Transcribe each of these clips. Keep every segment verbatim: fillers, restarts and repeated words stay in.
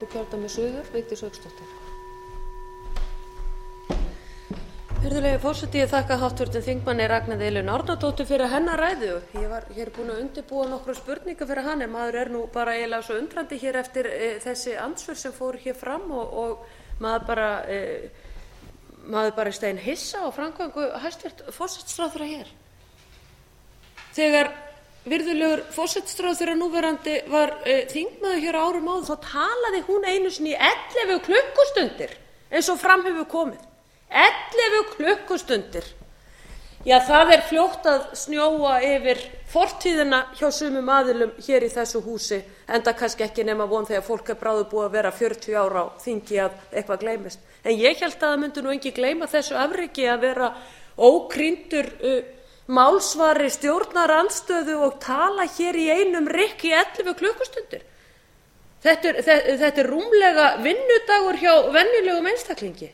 Kjördæmi suður, Vigdís Hauksdóttir. Virðulegi forseti, ég þakka háttvirtum þingmanni Ragnheiði Elínu Árnadóttur fyrir hennar ræðu. Ég var hér búin að undirbúa nokkrar spurningar fyrir hann, en maður er nú bara eiginlega svo undrandi hér eftir e, þessi andsvör sem fóru hér fram og, og maður bara e, maður bara stein hissa á framgöngu hæstvirts forsætisráðherra hér. Þegar virðulegur forsætisráðherra núverandi var e, þingmaður hér á árum áður, þá talaði hún einu sinni í ellefu klukkustundir eins og fram hefur komið. ellefu klukkustundir. Já, það er fljótt að snjóa yfir fortíðina hjá sumum aðilum hér í þessu húsi, enda kannski ekki nema von þegar fólk er bráðu búið að vera fjörutíu ára á þingi að eitthvað gleymist. En ég held að það myndi nú enginn gleyma þessu afreki að vera ókrýndur uh, málsvari stjórnarandstöðu og tala hér í einum rykk í ellefu klukkustundir. Þetta er, þetta, þetta er rúmlega vinnudagur hjá venjulegum einstaklingi.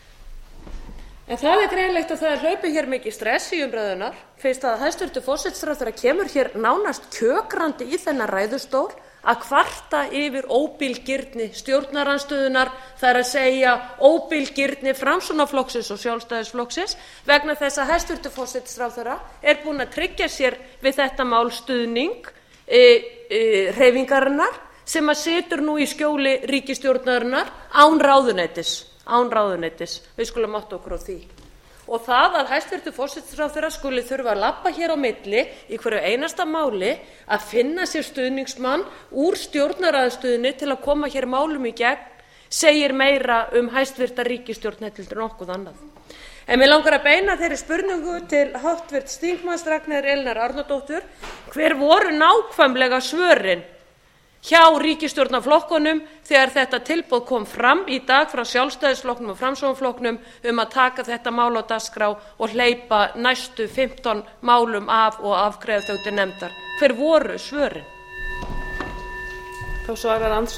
En það er greinilegt að það er hlaupið hér mikið stress í umræðunar, fyrst að hæstvirtur forsætisráðherra kemur hér nánast kjökrandi í þennan ræðustól að kvarta yfir óbilgirni stjórnarandstöðunnar, það er að segja óbilgirni Framsóknarflokksins og Sjálfstæðisflokksins, vegna þess að hæstvirtur forsætisráðherra er búinn að tryggja sér við þetta mál stuðning e, e, hreyfingarinnar sem að situr nú í skjóli ríkisstjórnarinnar án ráðuneytis. án ráðuneytis, við skulum átta okkur á því. Og það að hæstvirtur forsætisráðherra skuli þurfa að labba hér á milli í hverju einasta máli að finna sér stuðningsmann úr stjórnarandstöðunni til að koma hér málum í gegn, segir meira um hæstvirta ríkisstjórn heldur en nokkuð annað. En mig langar að beina þeirri spurningu til háttvirts þingmanns Ragnheiðar Elínar Árnadóttur, hver voru nákvæmlega svörin hjá ríkisstjórnarflokkunum þegar þetta tilboð kom fram í dag frá Sjálfstæðisflokknum og Framsóknarflokknum um að taka þetta mál á dagskrá og hleypa næstu fimmtán málum af og afgreiða þau til nefndar. Hver voru svörin? Þá svarar